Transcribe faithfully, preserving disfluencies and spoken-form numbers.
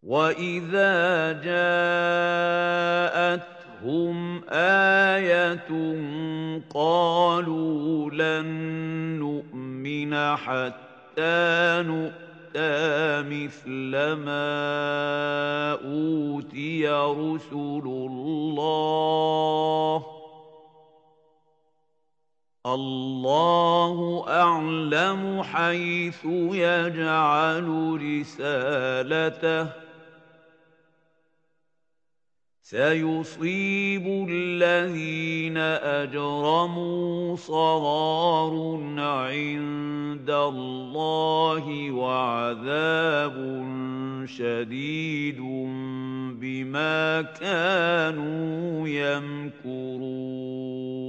وَإِذَا جَاءَتْهُمْ آيَةٌ قَالُوا لَن نُّؤْمِنَ حَتَّىٰ نُؤْتَىٰ مِثْلَ مَا أُوتِيَ رُسُلُ اللَّهِ ۘ اللَّهُ أَعْلَمُ حَيْثُ يَجْعَلُ رِسَالَتَهُ ۗ سَيُصِيبُ الَّذِينَ أَجْرَمُوا صَغَارٌ عِندَ اللَّهِ وَعَذَابٌ شَدِيدٌ بِمَا كَانُوا يَمْكُرُونَ